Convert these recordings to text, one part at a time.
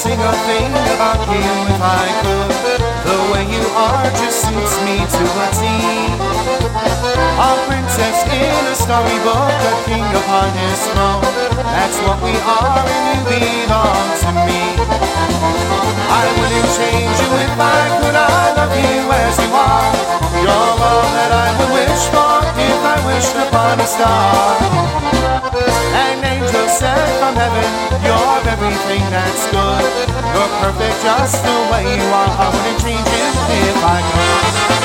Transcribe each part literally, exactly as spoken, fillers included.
sing a thing about you if I could. The way you are just suits me to a T. A princess in a storybook, a king upon his throne. That's what we are and you belong to me. I wouldn't change you if I could. I love you as you are. You're all that I would wish for if I wished upon a star. An angel sent from heaven, you're everything that's good. You're perfect just the way you are. I wouldn't change you if I could.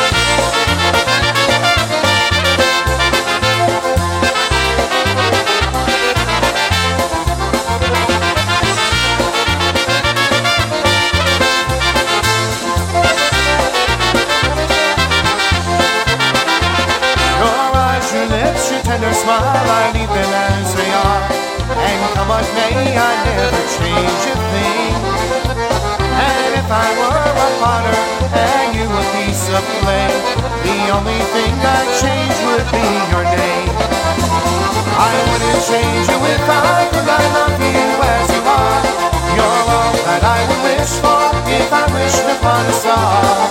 Tender smile, I leave them as they are. And come what may, I never change a thing. And if I were a potter and you a piece of clay, the only thing I'd change would be your name. I wouldn't change you if I could. I love you as you are. You're all that I would wish for if I wished upon a star.